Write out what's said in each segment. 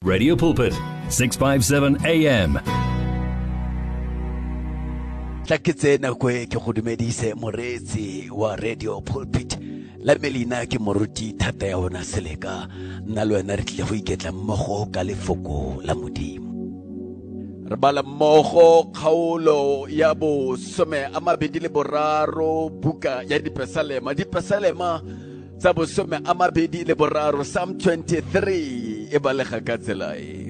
Radio Pulpit, 657 AM. Tlaketsena kwe ke go dumedise moretsi wa Radio Pulpit la melina ke moruti thata ya ona seleka nna le wena re tle go iketla mmogo ka lefoko la modimo re bala mmogo kgaolo ya bo 23 buka ya dipesalema tsa bo 23 Psalm 23 e balega ka tsela e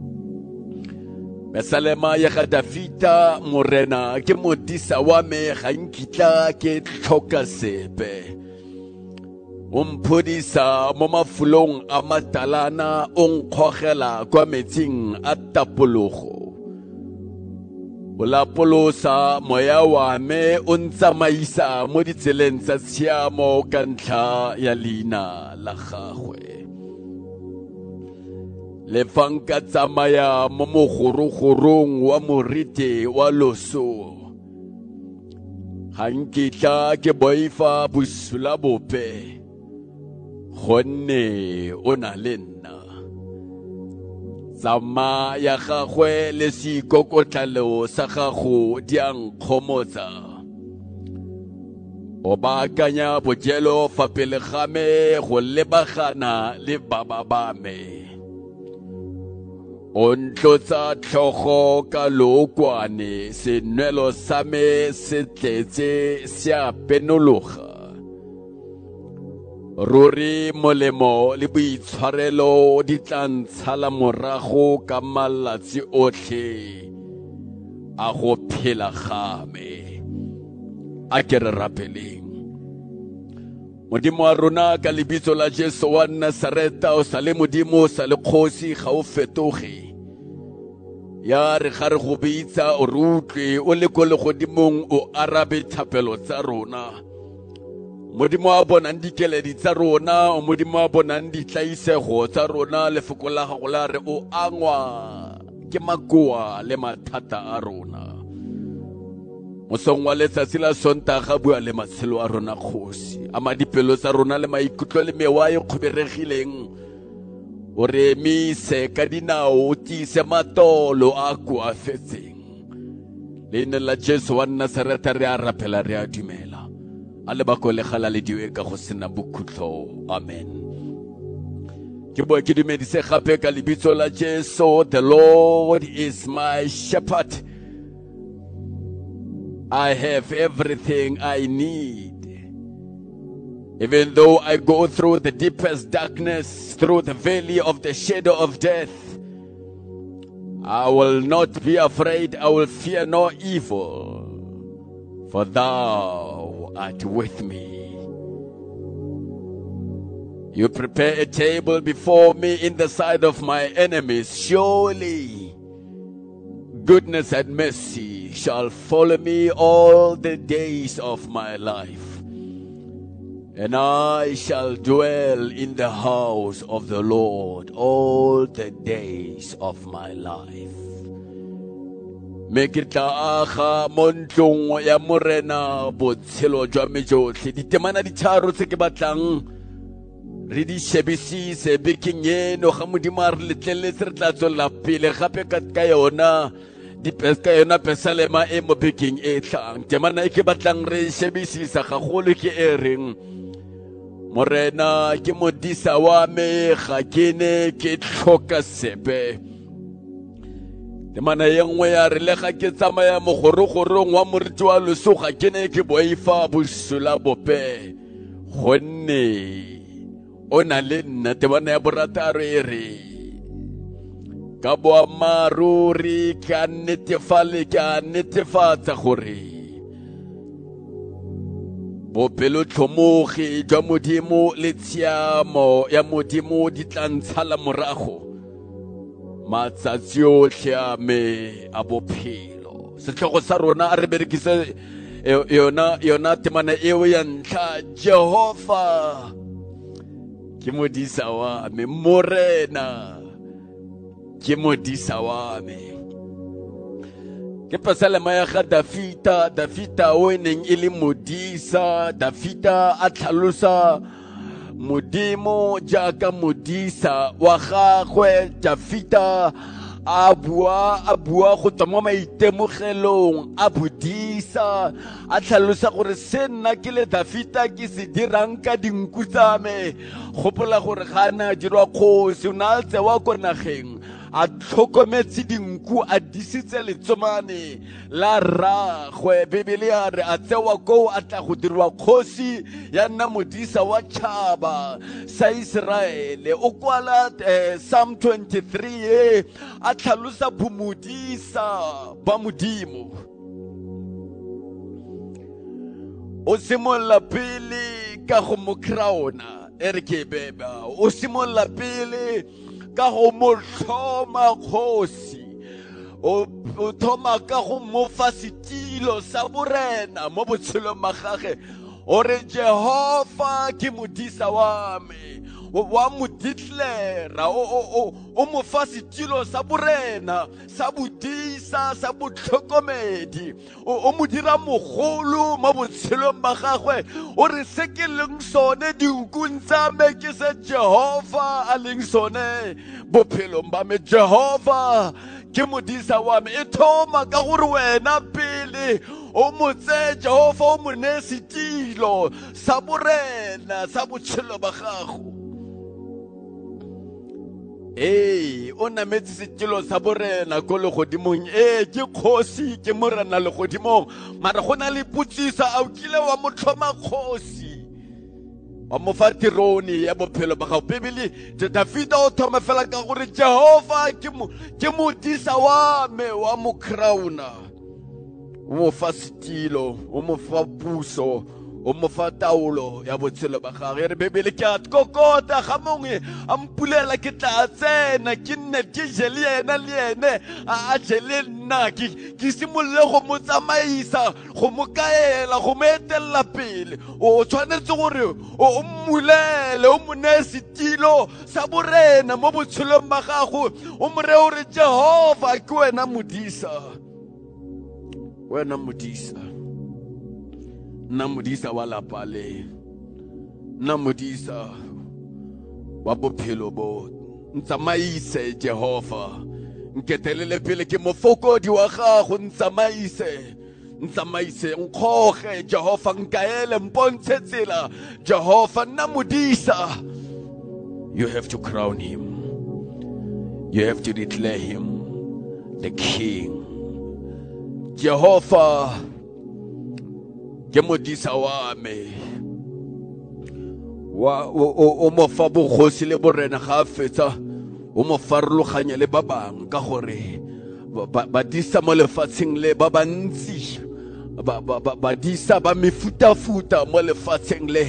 Besalema ya ga Davida morena ke modisa wa me ga nkitla ke tlhoka sepe o mphodisa mo mafulong a matalana o nkgogela kwa metsing a tapologo o lapolosa moya wa me o ntsamaisa mo ditseleng tsa tshiamo ka ntlha ya leina la gagwe le fanka tsamaya mo mogorogorong wa morite wa loso ga nkitla ke boifa bosula bope gonne o na le nna tsama ya gagwe le seikokotlalo sa gago di a nkgomotsa o baakanya bojelo fa pele ga me go lebagana le baba ba me o ntlotsa tlhogo ka lookwane senwelo sa me se tletse se a penologa ruri molemo le boitshwarelo di tla ntshala morago ka malatsi otlhe a go phela ga me a ke re rapeleng modimo wa rona ka lebitso la Jesu wa Nazareta o sale modimo o sale kgosi ga o fetoge ya re ga re go bitsa o rutlwe o le ko le godimong o arabe thapelo tsa rona modimo wa bonang dikeledi tsa rona o modimo wa bonang ditlaisego tsa rona lefoko la gago la re o angwa ke makoa le mathata a rona mosong wa letsatsi la sontaga bua le matshelo a rona kgosi a madipelo tsa rona le maikutlo le mewa e kgoberegileng o re emise ka dinao o tiise matolo a koafetseng leina la Jesu wa Nazareta re a rapela re a dumela a lebako le gala le diwe ka go sena bokhutlo amen ke bo ke dumedise gape ka lebitso la Jesu the Lord is my shepherd I have everything I need. Even though I go through the deepest darkness, through the valley of the shadow of death, I will not be afraid, I will fear no evil, for thou art with me. You prepare a table before me in the sight of my enemies. Surely goodness and mercy shall follow me all the days of my life, and I shall dwell in the house of the Lord all the days of my life. Mekita aga montlong ya morena botshelo jwa me jotlhe ditemana ditharo tse ke batlang re di shebisise bekeng eno ga modimo a re letleletse re tla tswela pele gape ka yona ka yona pesalema e mo bekeng e tlang temana e ke batlang re shebisisa gagolo ke e reng morena ke modisa wa me ga ke ne ke tlhoka sepe temana ye nngwe ya re le ga ke tsamaya mogorogorong wa moriti wa loso ga ke ne ke boifa bosula bope gonne o na le nna temana ya borataro e re ka boammaaruri ka netefatsa gore bopelotlhomogi jwa modimo le tshiamo ya modimo di tla ntshala morago matsatsi otlhe a me a bophelo setlhogo sa rona a re berekise yona temana eo ya ntlha Jehova ke modisa wa me morena ke modisa wa me ke pesalema ya ga Davida o neng e le modisa Davida a tlhalosa modimo jaaka modisa wa gagwe Dafita a bua go tswa mo maitemogelong a bodisa a tlhalosa gore se nna ke le Dafita ke se dirang ka dinku tsa me gopola gore ga na dirwa kgosi o ne a tsewa ko nageng a tlhokometse dinku a disitse letsomane la rragwe bebele ya re a tsewa koo a tla go dirwa kgosi ya nna modisa wa tšhaba sa Iseraele o kwala Psalm 23 a tlhalosa bomodisa ba modimo o simolola pele ka go mo crown-a e re ke beba o simolola pele ka go mo tlhoma kgosi o thoma ka go mo fa setilo sa borena mo botshelong ba gagwe o re Jehova ke modisa wa me wa mo ditlera o mo fa setilo sa borena sa bodisa sa botlhokomedi o mo dira mogolo mo botshelong ba gagwe o re se ke leng sone dinkung tsa me ke se Jehova a leng sone bophelong ba me Jehova ke modisa wa me e thoma ka gore wena pele o mo tse Jehova o mo ne setilo sa borena sa botshelo ba gago o nametse setilo sa borena ko legodimong ke kgosi ke morena legodimong mara go na le putsiso a o kile wa mo tlhoma kgosi wa mo fa tironi ya bophelo ba gago bebele Dafita o thoma fela ka gore Jehova ke modisa wa me wa mo crown-a o mo fa setilo o mo fa puso o mo fa taolo ya botshelo ba gagwe re bebele ke a kokota ga mongwe a mpulela ke tla tsena ke nne ke jele ena le ene a jele nna ke simolole go mo tsamaisa go mo kaela go mo etelela pele o tshwanetse gore o mmulele o mo ne setilo sa borena mo botshelong ba gago o mo re gore Jehova ke wena modisa nna modisa wa lapa le nna modisa wa bophelo bo ntsamaise Jehova nketelele pele ke mofokodi wa gago ntsamaise nkgoge Jehova nkaele mpontshe tsela Jehova nna modisa you have to crown him you have to declare him the king Jehova ke modisa wa me o mo fa bogosi le borena ga a fetsa o mo farologanya le ba bang ka gore ba disa mo lefatsheng le ba bantsi ba disa ba mefutafuta mo lefatsheng le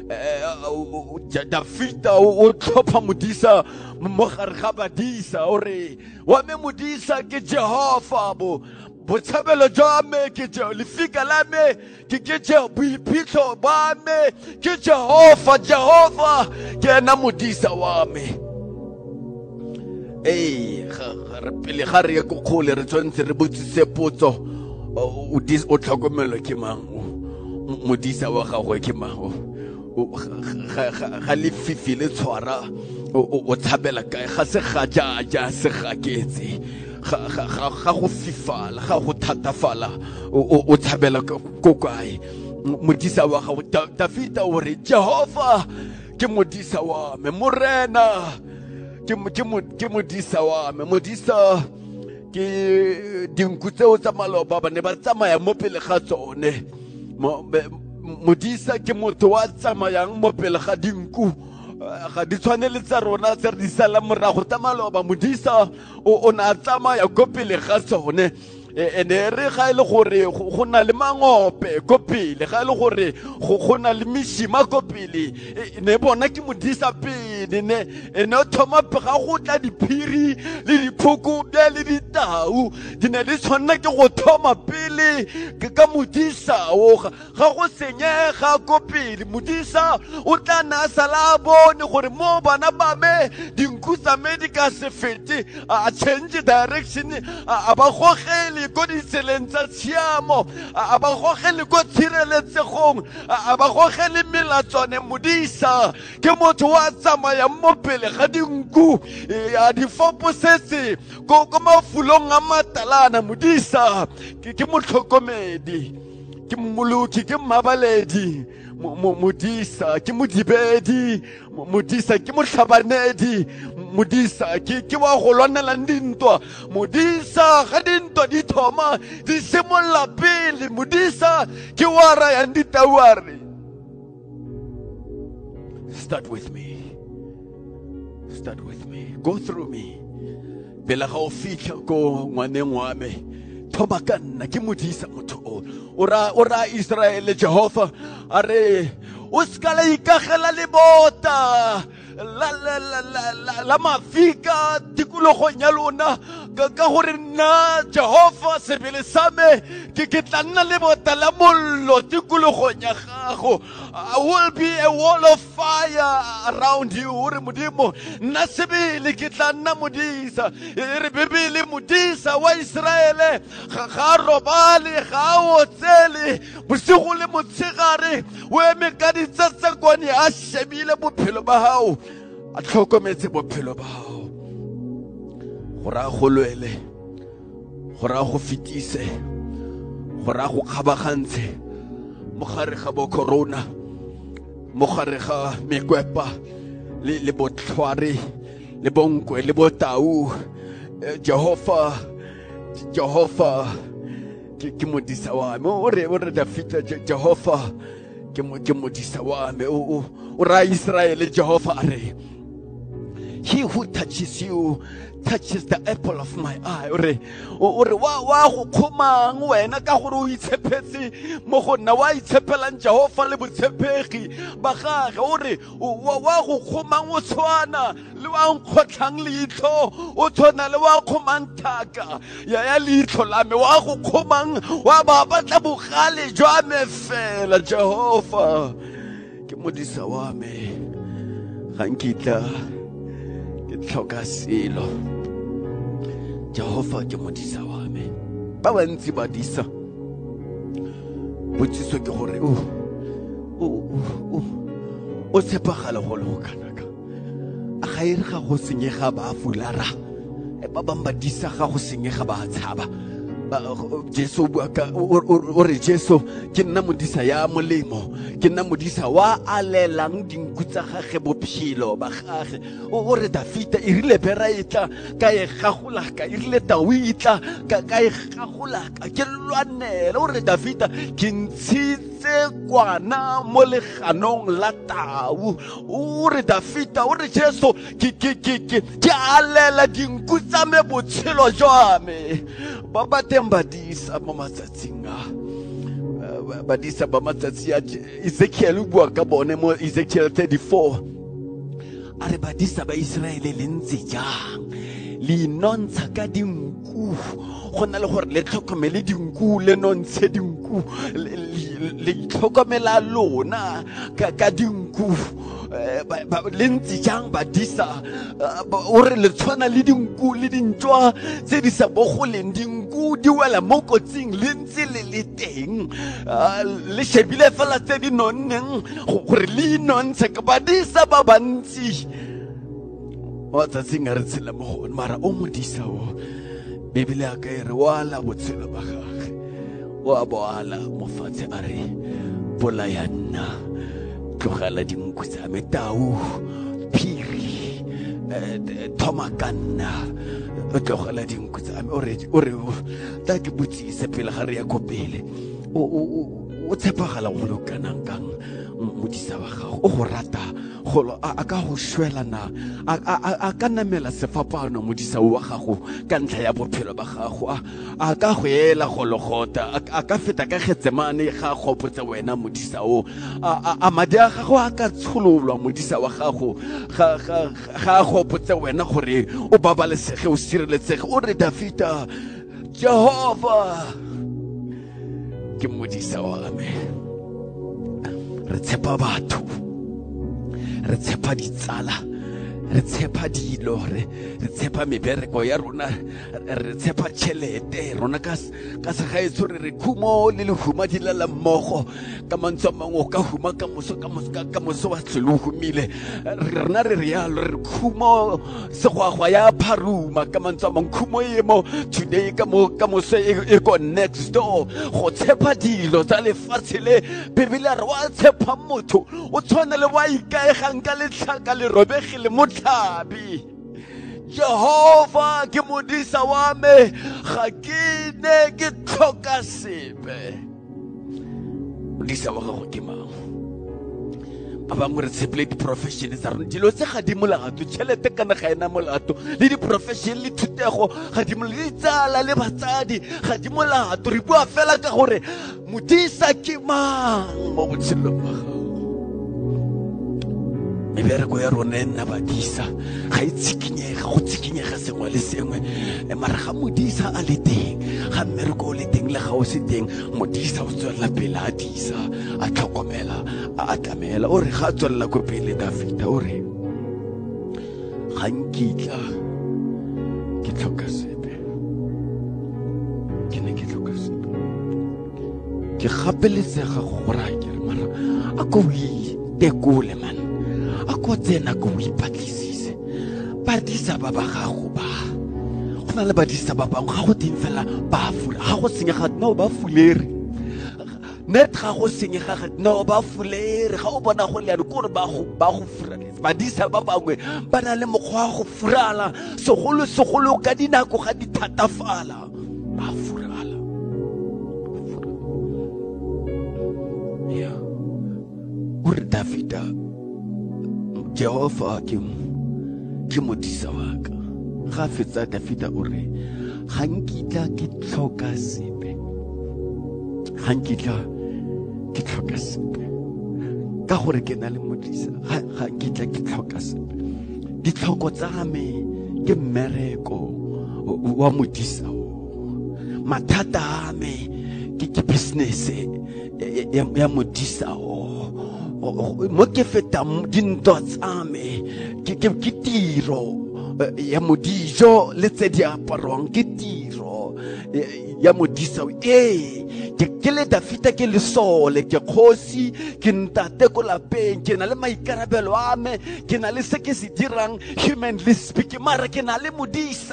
Dafita o tlhopha modisa mo gare ga badisa o re wa me modisa ke Jehova botshabelo jwa me ke lefika la me ke boiphitlho ba me ke Jehova ke ena modisa wa me pele ga re ye ko kgole re tshwanetse re botsise potso o tlhokomelwa ke mang modisa wa gagwe ke mang ga lefifi le tshwara o tshabela kae ga se ga jaja se gaketse ga go fifala ga go thatafala o tshabela ko kae modisa wa gago Dafita o re Jehova ke modisa wa me morena ke modisa wa me modisa ke dinku tseo tsa maloba ba ne ba tsamaya mo pele ga tsone modisa ke motho wa tsamayang mo pele ga dinku ga di tshwanele tsa rona tse re di sala morago tsa maloba modisa o na tsamaya ko pele ga tsone ene re ga ile gore go na le mangope ko pele ga ile gore go na le mishima ko pele ne bona ke modisa pele ne o thoma ga go tla diphiri le diphoko le tau di ne di tshwanna ke go thoma pele ka modisa o ga go senyega go pele modisa o tla na sala bone gore mo bana ba me dinku tsa me di ka se fete a change direction a ba gogele go di tseleng tsa tshiamo a ba gogele go tshireletsegong a ba gogele melatswane modisa ke motho wa tsamaya mo pele ga dinku ya di foposetse go mafulong a matalana modisa ke motlhokomedi ke mmoloki ke mmabaledi modisa ke modibedi modisa ke motlhabanedi modisa ke wa go lwanelang dintwa modisa ga dintwa di thoma di simolla pele modisa ke wa rayang ditauare. Start with me. Start with me. Go through me. Pela ga o fitlha ko ngwaneng wa me thoma ka nna ke modisa motho o ra Israele Jehova are o skala ikagela lebota la mafika tikologong ya lona ka gore nna Jehova sebele sa me ke tla nna lebota la mollo tikologong ya gago. I will be a wall of fire around you. Ore modimo nna sebele ke tla nna modisa re bebele modisa wa Israele ga robale ga o tsele bosigo le motshegare o eme ka ditsatsakwane a shebile bophelo ba hao a tlhokometse bophelo ba hao gore a go lwele gore a go fitise gore a go kgabagantshe mogare ga bo corona mogare ga mekwepa le botlhware le bonkwe le botau Jehova ke modisa wa me ore Dafita Jehova ke modisa wa me o ra Israele Jehova are he who touches you touches the apple of my eye. Ore wa go khomang wena ka gore o itshepetse mo go nna wa itshepelang Jehova le botshepegi ba gage ore wa go khomang o tshwana le wa nkgotlang leitho o tshwana le wa khomang thaka ya leitho la me wa go khomang wa ba batla bogale jwa me fela Jehova ke modisa wa me ga nkitla ke tlhoka selo Jehova ke modisa wa me ba bantsi ba disa botsiso ke gore o tshepagala go le go kanaka a ga ire ga go senyega ba fulara ba bang ba disa ga go senyega ba tshaba Jesu ore Jesu ke nna modisa ya molemo ke nna modisa wa alelang dinku tsa gage bophelo ba gage ore Dafita e rile bera itla ka e gagola ka irile Dawita ka e gagola ka ke lwanela ore Dafita ke ntshitse kwana mo leganong la tau ore Dafita ore Jesu ke alela dinku tsa me botshelo jwa me ba teng badisa mo matsatsing badisa ba matsatsi ya Ezekiel bua ka bone mo Ezekiel 34 are badisa ba Israele le ntse jang le nontsha ka dinku go na le gore le tlhokomele dinku le nontshe dinku le tlhokomela lona ka dinku le ntse jang badisa ore le tshwana le dinku le dintwa tse di sa bogoleng dinku di wela mo kotsing le ntse le teng le shebile fela tse di nonneng gore le inontshe ka badisa ba bantsi watsatsing a re tshela mo go mara o modisa o Bibele ya ka e re wala botshelo ba gage wa boala mo fatshe a re bolayana tlogela dinku tsa me tau phiri thomakana tlogela dinku tsa me ore ta ke botsise pele ga re ya kopele o tshepagala go lo kanang kang modisa wa gago o go rata golo a ka go shwelana a ka namela sefapano modisa wa gago ka ntlha ya bophelo ba gago a ka go ela gologota a ka feta ka Getsemane ga gopotse wena modisa o a madi a gago a ka tshololwa modisa wa gago ga gopotse wena gore o babalesege o sireletsege o re Davida Jehova ke modisa wa me re tshepa batho re tshepa ditsala re tshepa dilo re tshepa mebereko ya rona re tshepa tšhelete rona ka segaetso re re khumo le lehuma di lela mmogo ka mantswe a mangwe o ka huma ka moso wa tlhole o humile rena re rialo re khumo segwagwa ya pharuma ka mantswe a mangwe khumo e mo today ka moso e go next door go tshepa dilo tsa lefatshe le Bibele re wa tshepa motho o tshwana le wa ikaegang ka letlhaka le robegile mothabi Jehova ke modisa wa me ga ke ne ke tlhoka sepe modisa wa gago ke mang ba bangwe re tshepile di-profession tsa rona dilo tse ga di molato tšhelete kana ga ena molato le di-profession le thutego ga di molato le ditsala le batsadi ga di molato re bua fela ka gore modisa ke mang mo botshelong ba gago mebereko ya rona e nna badisa ga e tshikinyega go tshikinyega sengwe le sengwe mara ga modisa a le teng ga mmereko o le teng le ga o se teng modisa o tswelela pele a disa a tlhokomela a tlamela o re ga a tswelela ko pele Davida o re ga nkitla ke tlhoka sepe ke ne ke tlhoka sepe ke gapeletsega go gore a kere mara a ko o itekole man a ko tsena ko o ipatlisise badisa ba gago ba go na le badisa ba bangwe ga go teng fela ba fula ga go senyega no ba fuleri net ga go senyega no ba fuleri ga o bona go le yana gore ba go furaletse badisa ba bangwe ba na le mokgwa wa go furala segolo ka dinako ga di thatafala ba furala ya gore Davida Jehova ke modisa wa ka ga fetsa Davida o re ga nkitla ke tlhoka sepe ga nkitla ke tlhoka sepe ka gore ke na le modisa ga nkitla ke tlhoka sepe ditlhoko tsa me ke mmereko wa modisa o mathata a me ke business ya modisa o mo ke fetang dintwa tsa me ke tiro ya modijo le tse di aparwang ke tiro ya modisa ke le Davida ke le sole ke kgosi ke ntate ko lapeng ke na le maikarabelo a me ke na le se ke se dirang humanly speaking mara ke na le modisa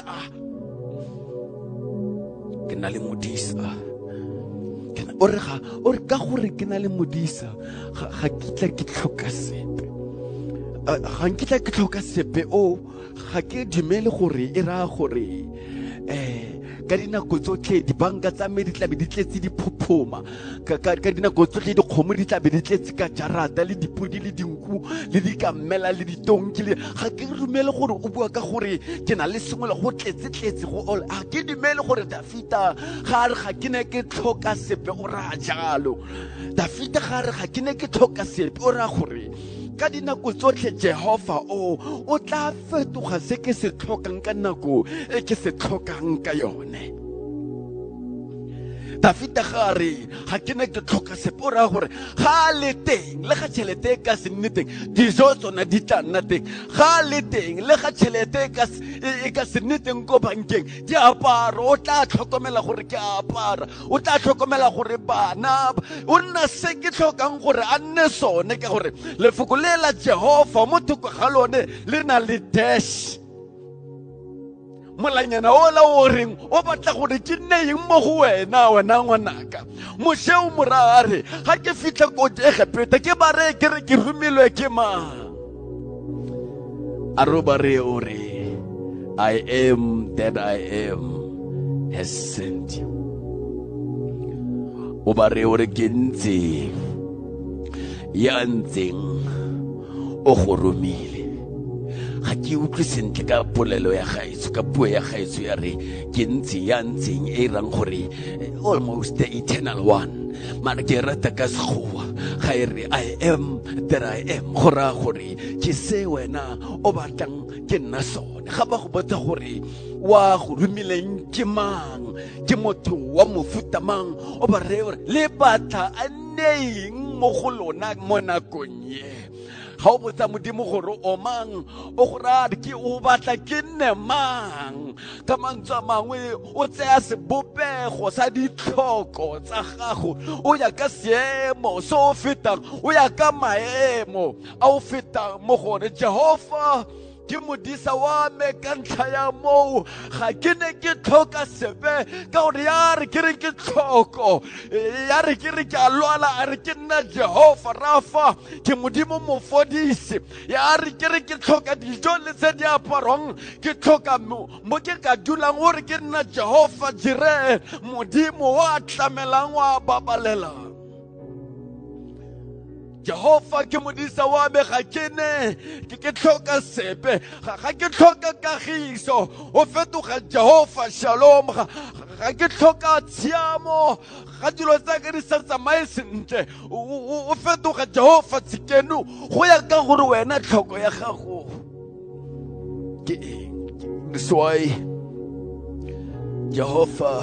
o re ka gore ke na le modisa ga kitla ke tlhoka sepe ga nkitla ke tlhoka sepe o ga ke dumele gore e ra gore ka dinako tsotlhe dibanka tsa me di tlabe di tletse di phophoma ka dinako tsotlhe dikgomo di tlabe di tletse ka jarata le dipodi le dinku le dikamela le ditonki ga ke dumele gore o bua ka gore ke na le sengwe le go tletse go all ga ke dumele gore Davida ga re ga ke ne ke tlhoka sepe o ra jalo Davida ga re ga ke ne ke tlhoka sepe o ra gore ka dinako tsotlhe Jehova o tla fetoga se ke se tlhokang ka nako e ke se tlhokang ka yone Davida ga re ga ke ne ke tlhoka sepe o ra gore ga le teng le ga tšhelete e ka se nne teng dijo tsona di tla nna teng ga le teng le ga tšhelete e ka se nne teng ko bankeng diaparo o tla tlhokomela gore ke apara o tla tlhokomela gore bana o nna se ke tlhokang gore a nne sone ka gore lefoko le la Jehova mo thoko ga lone le na le dash molanyana ola o reng o batla gore ke nne eng mo go wena ngwanaka mošeo morare ga ke fitlha ko Egepeta ke bare ke re ke romilwe ke mang a roba re o re I am that I am has sent you o ba re o re ke ntse ya ntseng o go romile ga ke utlwe sentle ka polelo ya gaetso ka puo ya gaetso ya re ke ntse ya ntseng e rang gore almost the eternal one mara ke rata ka sekgowa ga e re I am that I am go raya gore ke se wena o batlang ke nna sone ga ba go botsa gore wa go romileng ke mang ke motho wa mofuta mang o ba re le batla a neng mo go lona mo nakong ye ga o botsa modimo gore o mang o go raya ke o batla ke nne mang ka mantswe a mangwe o tseya sebopego sa ditlhoko tsa gago o ya ka seemo se o fetang o ya ka maemo a o fetang mo gore Jehova ke modisa wa me ka ntlha ya moo ga ke ne ke tlhoka sebe ka gore ya re ke re ke tlhoko ya re ke re ke a lwala a re ke nna Jehova Rafa ke modimo mofodisi ya re ke re ke tlhoka dijo le tse di aparong ke tlhoka mo ke ka dulang gore ke nna Jehova Jire modimo wa tlamelang wa babalelang Jehova ke modisa wa me ga ke ne ke tlhoka sepe ga ke tlhoka kagiso o fetoga Jehova Shalom ga ke tlhoka tshiamo ga dilo tsa ka di sa tsamaye sentle o fetoga Jehova tsikenu go ya ka gore wena tlhoko ya gago ke eng that's why Jehova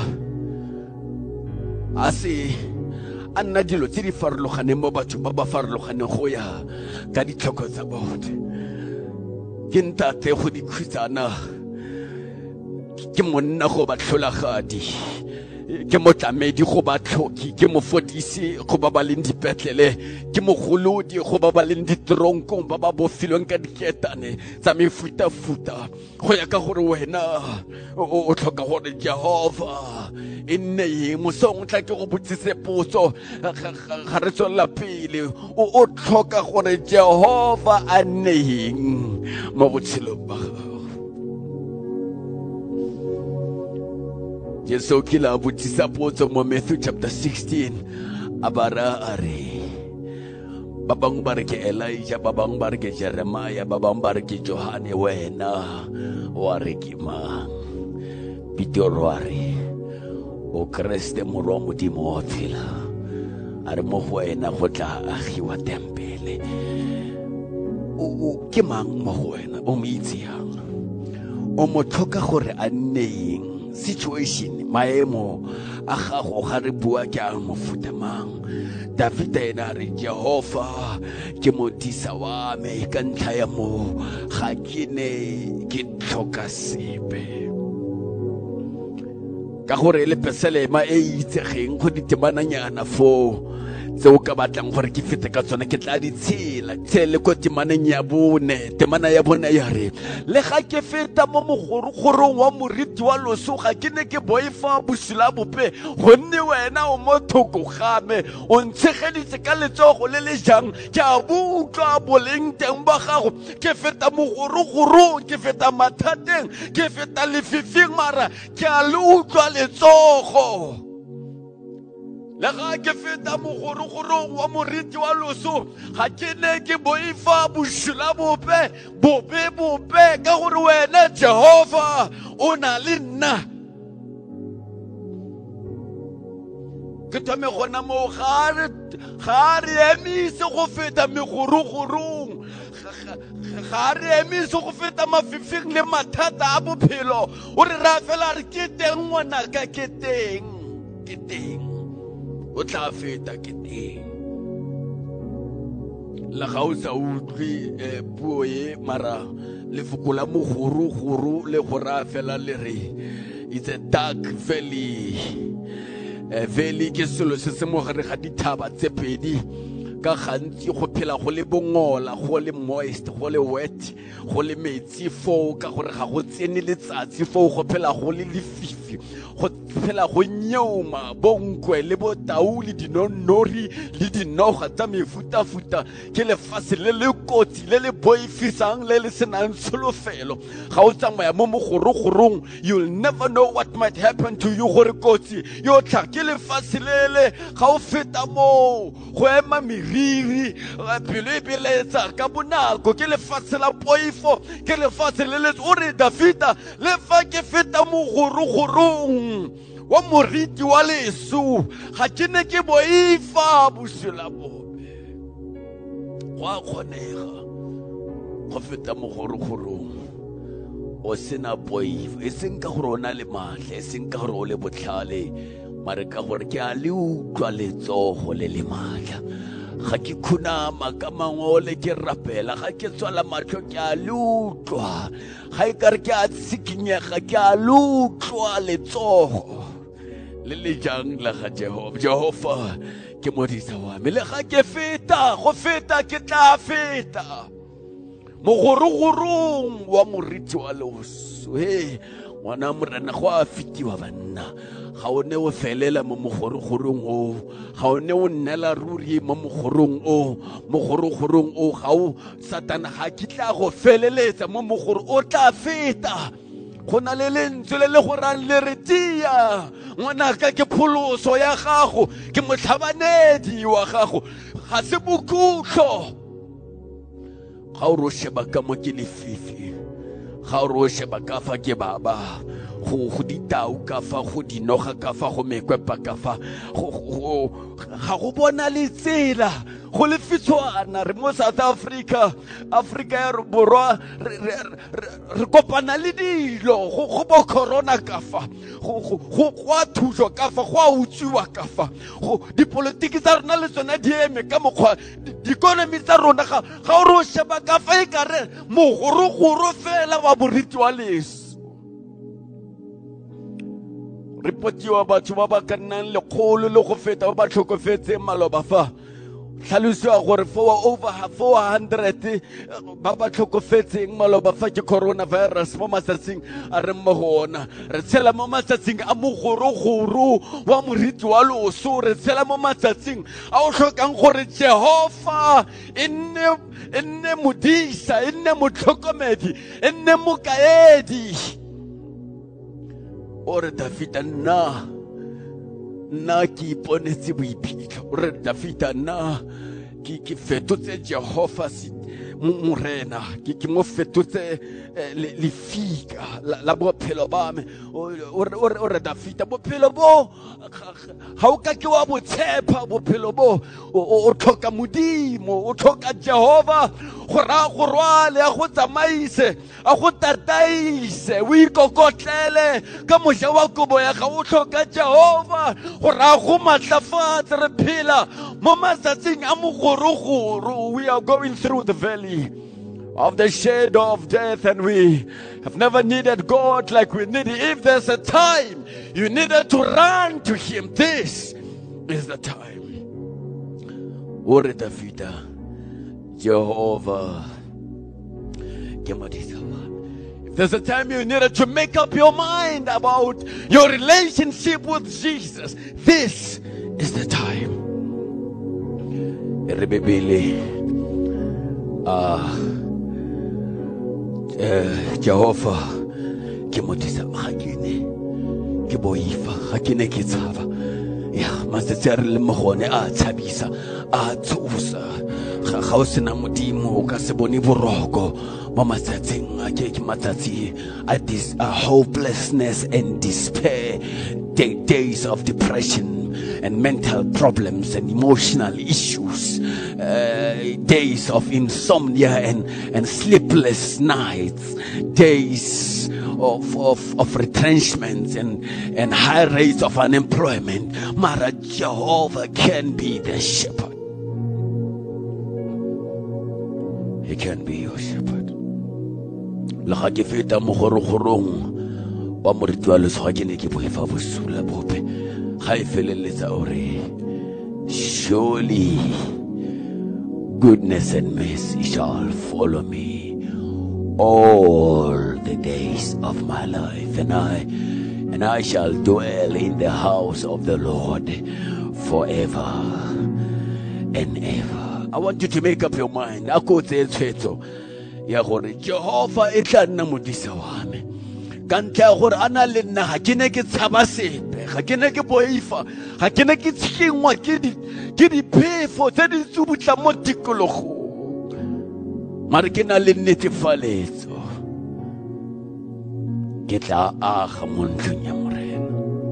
a se a nna dilo tse di farologaneng mo batho ba ba farologaneng go ya ka ditlhoko tsa bone ke ntate go dikhutsana ke monna go ba tlholagadi ke motlamedi go ba tlhoki ke mofodisi go ba ba leng dipetlele ke mogolodi go ba ba leng ditoronkong ba ba bofilweng ka diketane tsa mefuta-futa go ya ka gore wena o tlhoka gore Jehova e nne eng mosong tla ke go botsise potso ga re tswelela pele o tlhoka gore Jehova a nne eng mo botshelong ba gago Jesu kila botsisa potso mo Matthew chapter 16 abara are ba bangwe ba re ke Elijah ba bangwe ba re ke Jeremiah ba bangwe ba re ke Johane wena wa re ke mang Peter wa re o Kriste morwa modimo wa tshela a re mo go wena go tla agiwa tempele o ke mang mo go wena o mo itse yang o mo tlhoka gore a nneng situation maemo a gago ga re bua ke a mofuta mang David ena re Jehova ke modisa wa me ka ntlha ya mo ga ke ne ke tlhoka sepe ka gore le peselema e itsegeng go ditemananyana fo tseo ka batlang gore ke fete ka tsone ke tla di tshela tsele ko temaneng ya bone temana ya bone ya re le ga ke feta mo mogorogorong wa moriti wa loso ga ke ne ke boifa bosula bope gonne wena o mo thoko game o ntshegeditse ka letsogo le le jang ke a butlwa boleng teng ba gago ke feta mogorogorong ke feta mathateng ke feta lefifing mara ke a le utlwa letsogo le ga ke feta mogorogorong wa moriti wa loso ga ke ne ke boifa bosula bope ka gore wena Jehova o na le nna ke thome gona mo ga re emise go feta megorogorong ga re emise go feta mafifing le mathata a bophelo o re ra fela re ke teng ngwanaka ke teng o tla feta ke teng la ga o sa utlwe puo e mara lefoko la mogorogoro le go ra fela le re it's a dark valley valley ke selo se se mo gare ga dithaba tse pedi ka gantsi go phela go le bongola go le moist go le wet go le metsi fo ka gore ga go tsene letsatsi fo go phela go le lefifi abundantly go phela go nyeuma bonkwe le botau le dinonori le dinoga tsa mefutafuta ke lefatshe le le kotsi le le boifisang le le senang tsholofelo ga o tsamaya mo mogorogorong you'll never know what might happen to you gore kotsi yo tla ke lefatshe le ga o feta mo go ema meriri pelo e beletsa ka bonako ke lefatshe la poifo ke lefatshe le le o re Davida le fa ke feta mo gorogorong wa moriti wa lesu ga ke ne ke boifa busela bobe go a kgonega go feta mo gorogorong o sena poifo e seng ka gore o na le maatla e seng ka gore o le botlhale mare ka gore ke a le utlwa letsogo le le maatla ga ke khunama ka mangole ke rapela ga ke tswala matlho ke a le utlwa ga e kare ke a tsikinyega ke a le utlwa letsogo le le jang la ga Jehova ke modisa wa me le ga ke feta go feta ke tla feta mogorogorong wa moriti wa loso he ngwana morena go a fitiwa banna ga o ne o felela mo mogorogorong o ga o ne o nnela ruri mo mogorong o ga o satana ga kitla go feleletsa mo mogoro o tla feta go na le lentswe le go rang le re tia ngwana ka ke pholoso ya gago ke motlhabanedi wa gago ga se bokutlo ga o ro sheba ka mo ke lefifi ga o ro sheba ka fa ke baba go ditau ka fa go dinoga ka fa go mekwepa ka fa ga go bona le tsela go le fitshwana re mo South Africa ya borwa re kopana le dilo go bo corona ka fa go a thuso ka fa go a utsiwa ka fa dipolitiki tsa rona le tsona di eme ka mokgwa dikonomi tsa rona ga o ro sheba ka fa e kare mogorogoro fela wa boriti wa leso reportiwa batho ba ba ka nnang lekgolo le go feta ba tlhokofetse maloba fa tlhalosiwa gore over 400 ba ba tlhokofetseng maloba fa ke coronavirus mo matsatsing a re mo gona re tshela mo matsatsing a mogorogoro wa moriti wa loso re tshela mo matsatsing a o tlhokang gore Jehova e nne modisa e nne motlhokomedi e nne mokaedi ore Davida nna ke iponetse boiphitlho ore Davida nna ke fetotse Jehova morena ke mo fetotse lefika la bophelo ba me ore Davida bophelo bo ga o ka ke wa botshepa bophelo bo o tlhoka modimo o tlhoka Jehova go ra go rwale a go tsamaise a go tataise o ikokotlele ka moja wa kobo ya ga o tlhoka Jehova go ra go matlafatse re phela mo matsatsing a mogorogoro we are going through the valley of the shadow of death and we have never needed God like we need. If there's a time you needed to run to him, this is the time. Ore Davida Jehovah if there's a time you needed to make up your mind about your relationship with Jesus, this is the time. Jehovah ke modisa ga ke boifa ga ke ne ke tshaba ya matsatsi a re le mogone a tshabisa a tsosa ga o sena modimo o ka se bone boroko mo matsatsing a ke matsatsi a hopelessness and despair, days of depression and mental problems and emotional issues, days of insomnia and sleepless nights, days of retrenchments and high rates of unemployment. Mara Jehovah can be the shepherd. He can be your shepherd. La ke feta mo gorogorong wa moriti wa leso ga ke ne ke boifa bosula bope ga e feleletsa ore surely goodness and mercy shall follow me all the days of my life, and I and I shall dwell in the house of the Lord forever and ever. I want you to make up your mind. Ako tse tshwetso ya gore Jehova e tla nna modisa wa me. Ka ntlha ya gore a na le nna ga ke ne ke tshaba sepe, ga ke ne ke boifa, ga ke ne ke tshingwa ke diphefo tse di tsubutla mo tikologong. Mare ke na le netefaletso, ke tla aga mo ntlong ya Morena,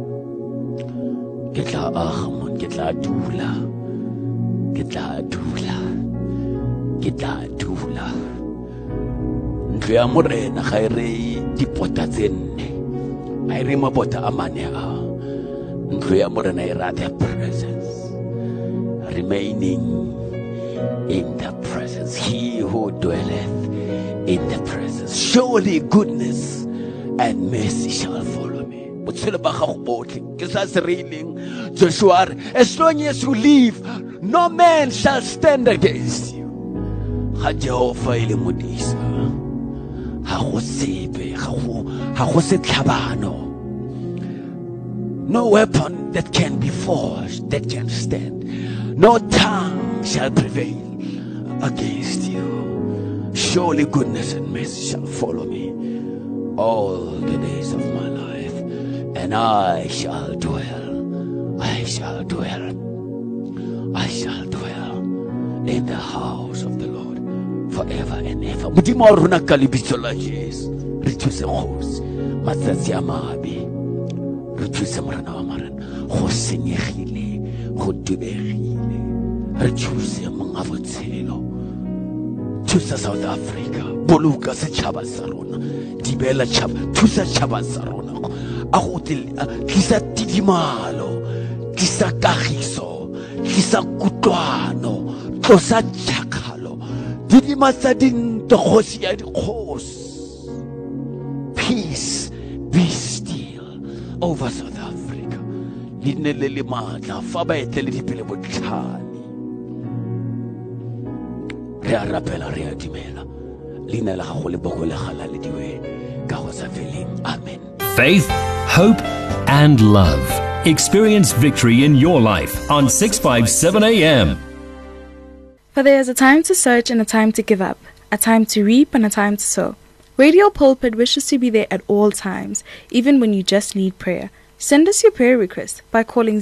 ke tla aga mo, ke tla dula, ke tla dula, ke tla dula. Ntlo ya Morena ga e re dipota tse nne, ga e re mabota a mane a. Ntlo ya Morena e ra their presence, remaining in the presence. He who dwelleth in the presence, surely goodness and mercy shall follow me. Botshelo ba gago botlhe ke sa se reileng Joshua, as long as you live, no man shall stand against you. Ga Jehova e le modisa, ga go sepe, ga go setlhabano. No weapon that can be forged, that can stand. No tongue shall prevail against you. Surely goodness and mercy shall follow me all the days of my life, and I shall dwell, I shall dwell, I shall dwell in the house of the Lord forever and ever. Modimo wa rona ka lebitso la Jesu, re thuse kgosi matsatsi a mabe, re thuse Morena wa marena, go senyegile, go dubegile, re thuse monga botshelo, thusa South Africa, boloka setšhaba sa rona, dibela tšhaba, thusa tšhaba sa rona, a go tlisa tidimalo, tlisa kagiso, tlisa kutlwano, tlosa tšhakgalo, didimatsa dinto kgosi ya dikgosi. Peace be still over South Africa. Le nne le le matla fa ba etlele dipele botlhale. Re a rapela, re a dumela, leina la gago le bokolegala le diwe ka go sa feleng. Amen. Faith, hope, and love. Experience victory in your life on 657 AM. For there is a time to search and a time to give up, a time to reap and a time to sow. Radio Pulpit wishes to be there at all times, even when you just need prayer. Send us your prayer request by calling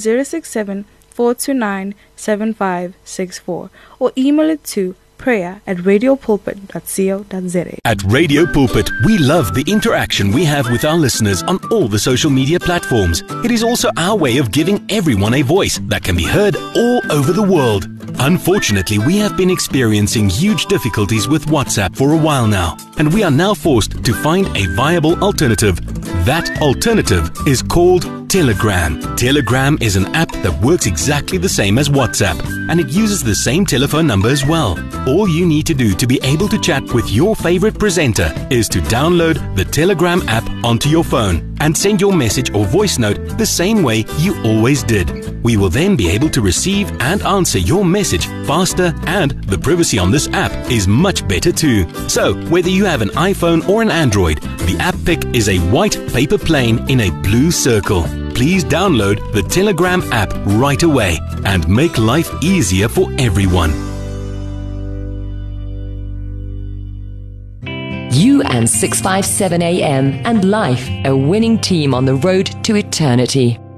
067-429-7564 or email it to prayer@radiopulpit.co.za. At Radio Pulpit, we love the interaction we have with our listeners on all the social media platforms. It is also our way of giving everyone a voice that can be heard all over the world. Unfortunately, we have been experiencing huge difficulties with WhatsApp for a while now, and we are now forced to find a viable alternative. That alternative is called Telegram. Telegram is an app that works exactly the same as WhatsApp, and it uses the same telephone number as well. All you need to do to be able to chat with your favorite presenter is to download the Telegram app onto your phone and send your message or voice note the same way you always did. We will then be able to receive and answer your message faster, and the privacy on this app is much better too. So, whether you have an iPhone or an Android, the app pic is a white paper plane in a blue circle. Please download the Telegram app right away and make life easier for everyone. You and 657 AM and life, a winning team on the road to eternity.